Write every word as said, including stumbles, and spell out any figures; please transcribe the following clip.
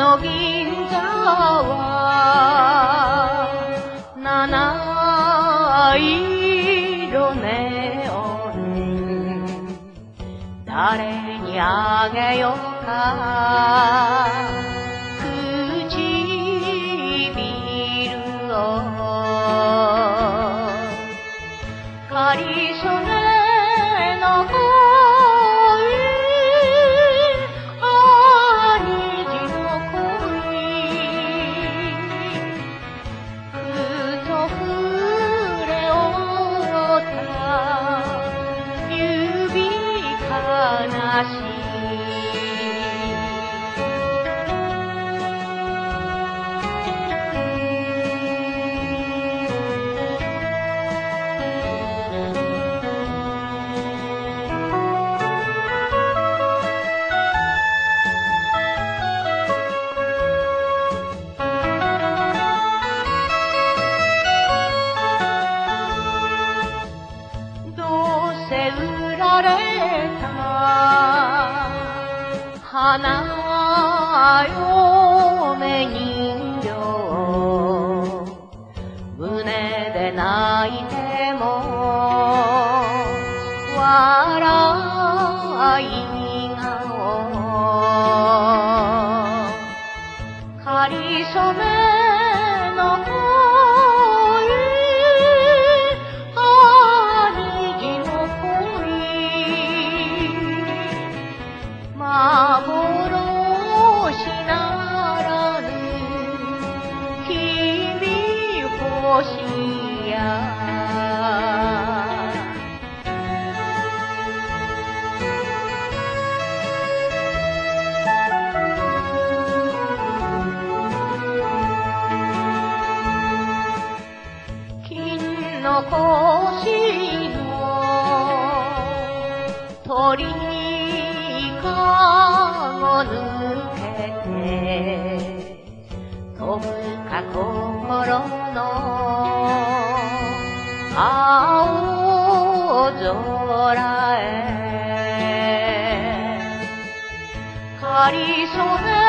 の銀座は七色ネオン、誰にあげようか唇を、かりそめの恋、売られた花嫁人形、胸で泣いても笑い顔、かりそめの恋、幻ならぬ君欲しや、金の腰の鳥かご抜けて飛ぶか心の青空へ、かりそめ